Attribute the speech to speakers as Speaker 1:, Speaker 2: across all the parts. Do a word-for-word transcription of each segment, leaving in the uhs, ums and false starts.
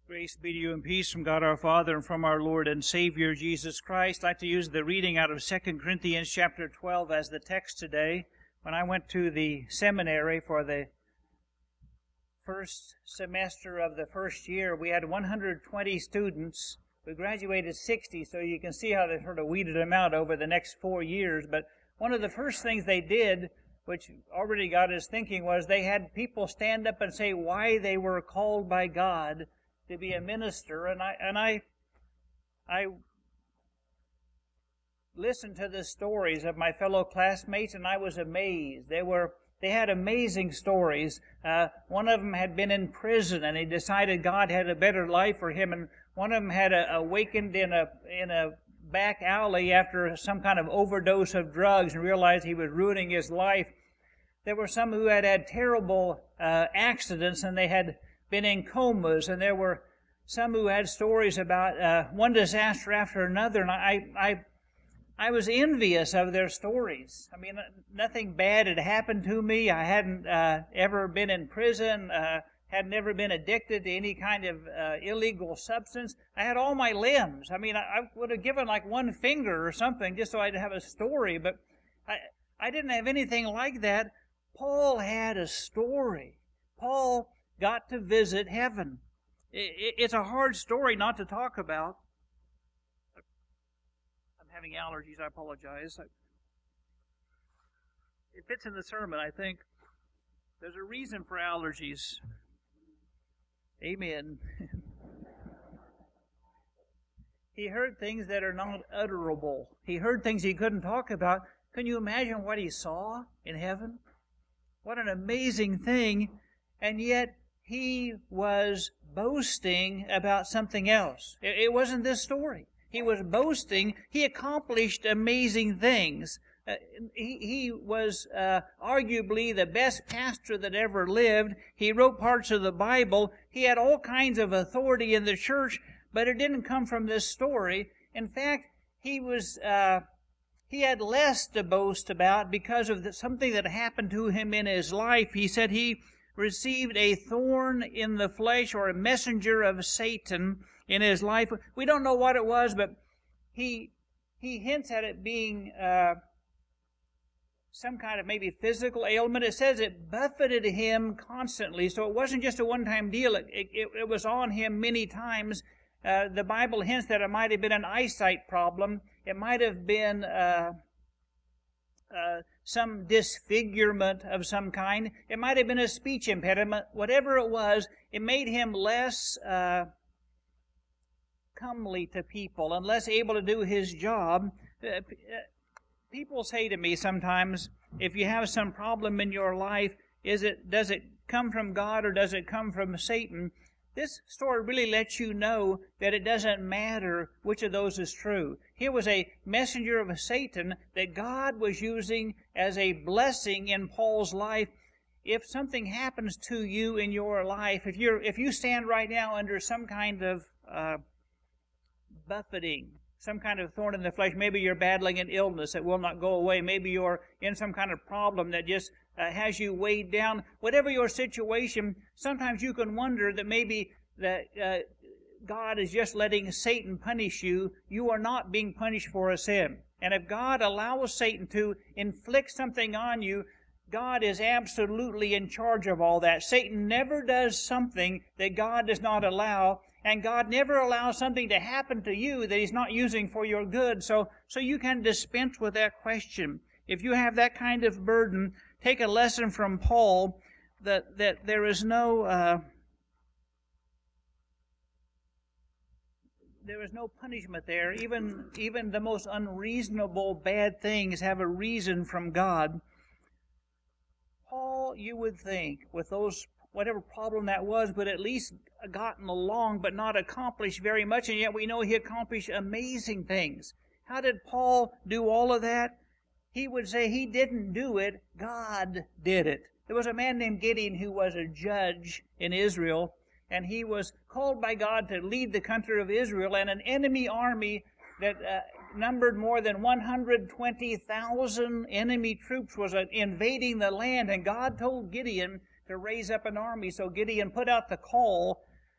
Speaker 1: Grace be to you and peace from God our Father and from our Lord and Savior Jesus Christ. I'd like to use the reading out of Second Corinthians chapter twelve as the text today. When I went to the seminary for the first semester of the first year, we had one hundred twenty students. We graduated sixty, so you can see how they sort of weeded them out over the next four years. But one of the first things they did, which already got us thinking, was they had people stand up and say why they were called by God to be a minister, and I and I I listened to the stories of my fellow classmates, and I was amazed. They were they had amazing stories. Uh, one of them had been in prison, and he decided God had a better life for him. And one of them had a, awakened in a in a back alley after some kind of overdose of drugs, and realized he was ruining his life. There were some who had had terrible uh, accidents, and they had been in comas, and there were some who had stories about uh, one disaster after another, and I, I, I was envious of their stories. I mean, nothing bad had happened to me. I hadn't uh, ever been in prison, uh, had never been addicted to any kind of uh, illegal substance. I had all my limbs. I mean, I, I would have given like one finger or something just so I'd have a story, but I, I didn't have anything like that. Paul had a story. Paul got to visit heaven. It's a hard story not to talk about. I'm having allergies, I apologize. It fits in the sermon, I think. There's a reason for allergies. Amen. He heard things that are not utterable. He heard things he couldn't talk about. Can you imagine what he saw in heaven? What an amazing thing. And yet, he was boasting about something else. It wasn't this story. He was boasting. He accomplished amazing things. Uh, he, he was uh, arguably the best pastor that ever lived. He wrote parts of the Bible. He had all kinds of authority in the church, but it didn't come from this story. In fact, he was uh, he had less to boast about because of the, something that happened to him in his life. He said he received a thorn in the flesh, or a messenger of Satan in his life. We don't know what it was, but he he hints at it being uh, some kind of maybe physical ailment. It says it buffeted him constantly, so it wasn't just a one-time deal. It, it, it was on him many times. Uh, the Bible hints that it might have been an eyesight problem. It might have been Uh, Uh, some disfigurement of some kind. It might have been a speech impediment. Whatever it was, it made him less uh, comely to people and less able to do his job. Uh, people say to me sometimes, if you have some problem in your life, is it does it come from God or does it come from Satan? This story really lets you know that it doesn't matter which of those is true. Here was a messenger of Satan that God was using as a blessing in Paul's life. If something happens to you in your life, if you're if you stand right now under some kind of uh, buffeting, some kind of thorn in the flesh, maybe you're battling an illness that will not go away, maybe you're in some kind of problem that just uh, has you weighed down, whatever your situation, sometimes you can wonder that maybe that uh, God is just letting Satan punish you. You are not being punished for a sin. And if God allows Satan to inflict something on you, God is absolutely in charge of all that. Satan never does something that God does not allow, and God never allows something to happen to you that He's not using for your good. So, so you can dispense with that question. If you have that kind of burden, take a lesson from Paul that that there is no uh, there is no punishment there. Even even the most unreasonable bad things have a reason from God. Paul, you would think, with those whatever problem that was, but at least gotten along, but not accomplished very much, and yet we know he accomplished amazing things. How did Paul do all of that? He would say he didn't do it, God did it. There was a man named Gideon who was a judge in Israel, and he was called by God to lead the country of Israel, and an enemy army that uh, numbered more than one hundred twenty thousand enemy troops was uh, invading the land, and God told Gideon to raise up an army. So Gideon put out the call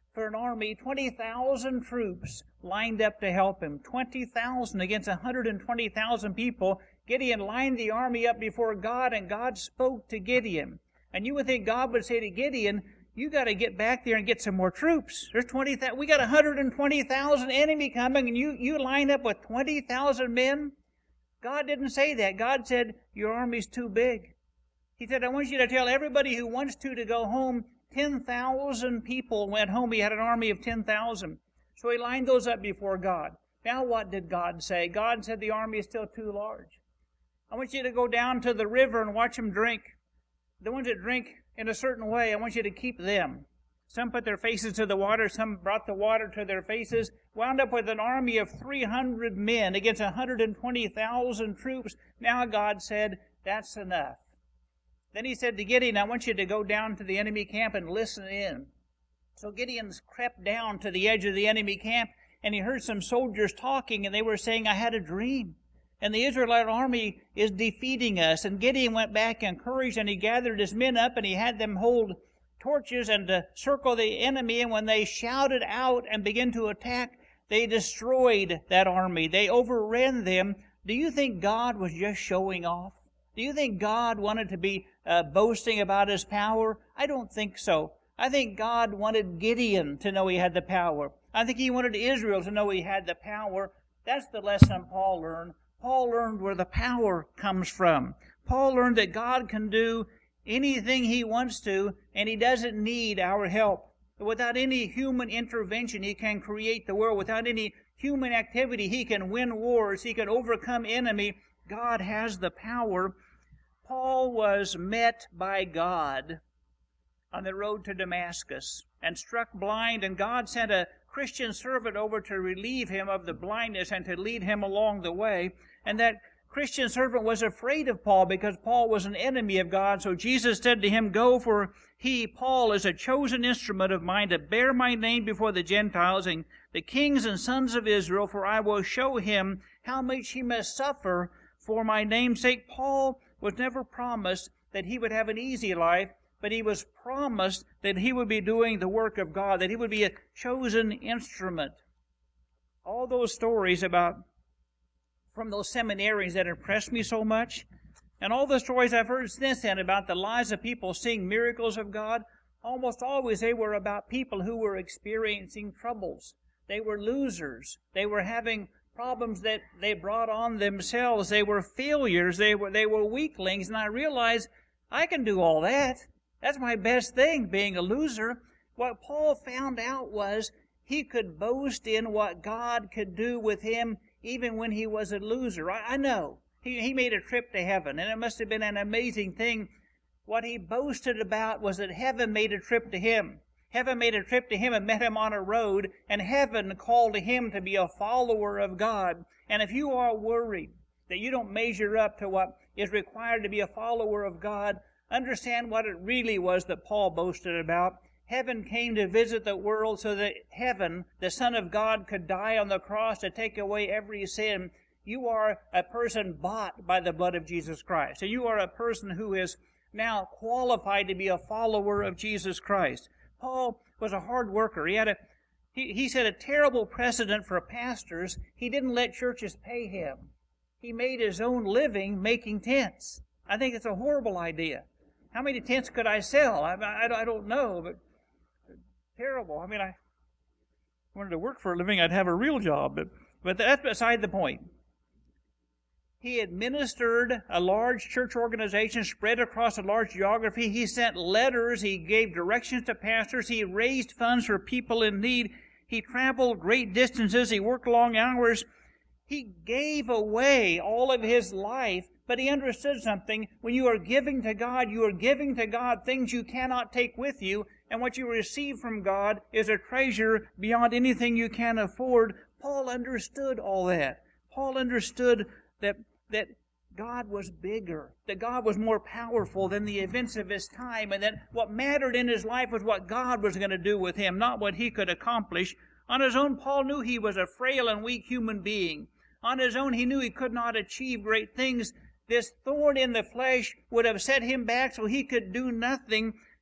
Speaker 1: for an army, twenty thousand troops lined up to help him. twenty thousand against one hundred twenty thousand people. Gideon lined the army up before God, and God spoke to Gideon. And you would think God would say to Gideon, you got to get back there and get some more troops. There's twenty thousand. We got one hundred twenty thousand enemy coming, and you, you line up with twenty thousand men? God didn't say that. God said, your army's too big. He said, I want you to tell everybody who wants to to go home. ten thousand people went home. He had an army of ten thousand. So he lined those up before God. Now what did God say? God said the army is still too large. I want you to go down to the river and watch them drink. The ones that drink in a certain way, I want you to keep them. Some put their faces to the water. Some brought the water to their faces. Wound up with an army of three hundred men against one hundred twenty thousand troops. Now God said, that's enough. Then he said to Gideon, I want you to go down to the enemy camp and listen in. So Gideon crept down to the edge of the enemy camp, and he heard some soldiers talking, and they were saying, I had a dream, and the Israelite army is defeating us. And Gideon went back encouraged, and he gathered his men up, and he had them hold torches and to circle the enemy. And when they shouted out and began to attack, they destroyed that army. They overran them. Do you think God was just showing off? Do you think God wanted to be uh, boasting about his power? I don't think so. I think God wanted Gideon to know he had the power. I think he wanted Israel to know he had the power. That's the lesson Paul learned. Paul learned where the power comes from. Paul learned that God can do anything he wants to, and he doesn't need our help. Without any human intervention, he can create the world. Without any human activity, he can win wars. He can overcome enemy. God has the power. Paul was met by God on the road to Damascus and struck blind, and God sent a Christian servant over to relieve him of the blindness and to lead him along the way. And that Christian servant was afraid of Paul because Paul was an enemy of God. So Jesus said to him, go, for he, Paul, is a chosen instrument of mine to bear my name before the Gentiles and the kings and sons of Israel, for I will show him how much he must suffer for my name's sake. Paul was never promised that he would have an easy life, but he was promised that he would be doing the work of God, that he would be a chosen instrument. All those stories about from those seminarians that impressed me so much, and all the stories I've heard since then about the lives of people seeing miracles of God, almost always they were about people who were experiencing troubles. They were losers. They were having problems that they brought on themselves. They were failures. They were, they were weaklings. And I realized I can do all that. That's my best thing, being a loser. What Paul found out was he could boast in what God could do with him even when he was a loser. I, I know. He, he made a trip to heaven, and it must have been an amazing thing. What he boasted about was that heaven made a trip to him. Heaven made a trip to him and met him on a road, and heaven called him to be a follower of God. And if you are worried that you don't measure up to what is required to be a follower of God, understand what it really was that Paul boasted about. Heaven came to visit the world so that heaven, the Son of God, could die on the cross to take away every sin. You are a person bought by the blood of Jesus Christ. And you are a person who is now qualified to be a follower of Jesus Christ. Paul was a hard worker. He had a, he, he set a terrible precedent for pastors. He didn't let churches pay him. He made his own living making tents. I think it's a horrible idea. How many tents could I sell? I, I, I don't know, but terrible. I mean, I wanted to work for a living. I'd have a real job, but, but that's beside the point. He administered a large church organization spread across a large geography. He sent letters. He gave directions to pastors. He raised funds for people in need. He traveled great distances. He worked long hours. He gave away all of his life, but he understood something. When you are giving to God, you are giving to God things you cannot take with you, and what you receive from God is a treasure beyond anything you can afford. Paul understood all that. Paul understood that that God was bigger, that God was more powerful than the events of his time, and that what mattered in his life was what God was going to do with him, not what he could accomplish. On his own, Paul knew he was a frail and weak human being. On his own, he knew he could not achieve great things. This thorn in the flesh would have set him back so he could do nothing.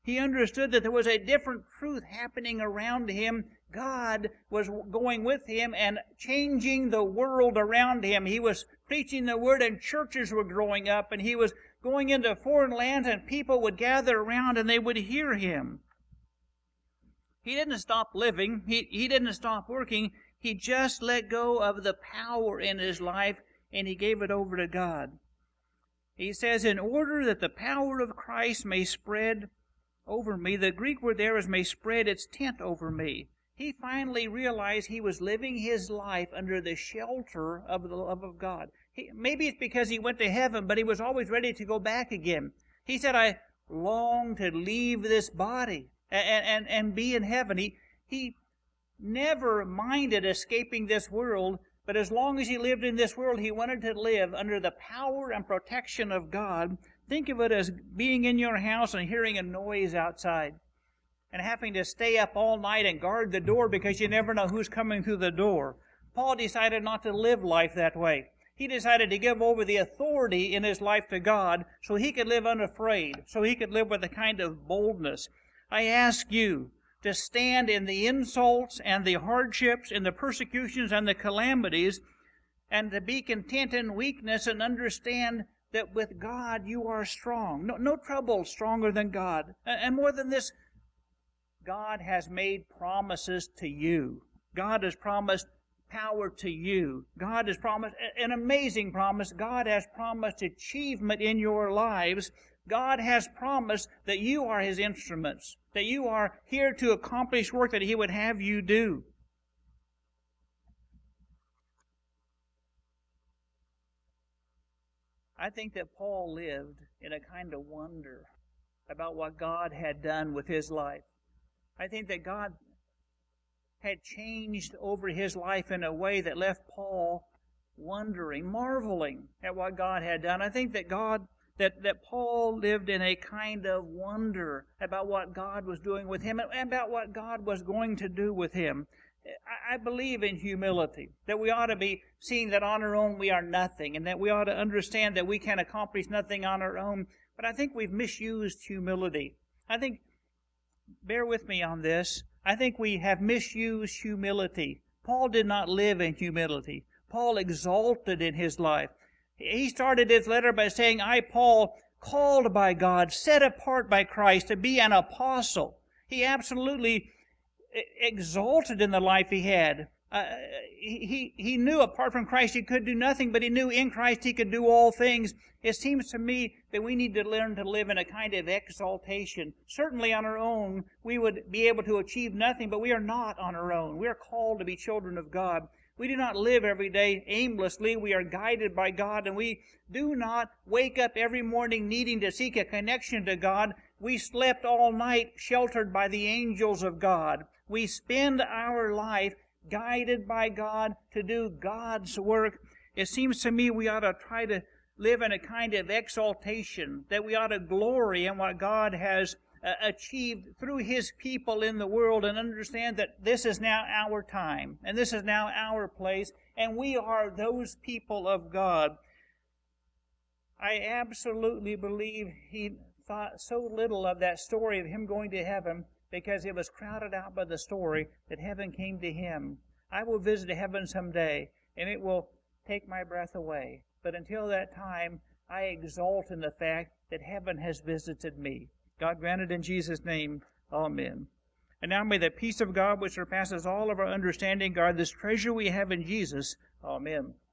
Speaker 1: He understood that there was a different truth happening around him. God was going with him and changing the world around him. He was preaching the word and churches were growing up, and he was going into foreign lands and people would gather around and they would hear him. He didn't stop living. He, he didn't stop working. He just let go of the power in his life and he gave it over to God. He says, in order that the power of Christ may spread over me, the Greek word there is may spread its tent over me. He finally realized he was living his life under the shelter of the love of God. He, maybe it's because he went to heaven, but he was always ready to go back again. He said, I long to leave this body and, and, and be in heaven. He, he never minded escaping this world, but as long as he lived in this world, he wanted to live under the power and protection of God. Think of it as being in your house and hearing a noise outside and having to stay up all night and guard the door because you never know who's coming through the door. Paul decided not to live life that way. He decided to give over the authority in his life to God so he could live unafraid, so he could live with a kind of boldness. I ask you to stand in the insults and the hardships and the persecutions and the calamities and to be content in weakness and understand that with God you are strong. No, no trouble stronger than God. And more than this, God has made promises to you. God has promised power to you. God has promised an amazing promise. God has promised achievement in your lives. God has promised that you are His instruments, that you are here to accomplish work that He would have you do. I think that Paul lived in a kind of wonder about what God had done with his life. I think that God had changed over his life in a way that left Paul wondering, marveling at what God had done. I think that God, that, that Paul lived in a kind of wonder about what God was doing with him and about what God was going to do with him. I believe in humility, that we ought to be seeing that on our own we are nothing, and that we ought to understand that we can accomplish nothing on our own. But I think we've misused humility. I think, bear with me on this, I think we have misused humility. Paul did not live in humility. Paul exalted in his life. He started his letter by saying, I, Paul, called by God, set apart by Christ to be an apostle. He absolutely exalted in the life he had. Uh, he, he knew apart from Christ he could do nothing, but he knew in Christ he could do all things. It seems to me that we need to learn to live in a kind of exaltation. Certainly on our own, we would be able to achieve nothing, but we are not on our own. We are called to be children of God. We do not live every day aimlessly. We are guided by God, and we do not wake up every morning needing to seek a connection to God. We slept all night sheltered by the angels of God. We spend our life guided by God to do God's work. It seems to me we ought to try to live in a kind of exaltation, that we ought to glory in what God has uh, achieved through His people in the world, and understand that this is now our time, and this is now our place, and we are those people of God. I absolutely believe he thought so little of that story of him going to heaven, because it was crowded out by the story that heaven came to him. I will visit heaven someday, and it will take my breath away. But until that time, I exult in the fact that heaven has visited me. God grant it in Jesus' name. Amen. And now may the peace of God, which surpasses all of our understanding, guard this treasure we have in Jesus. Amen.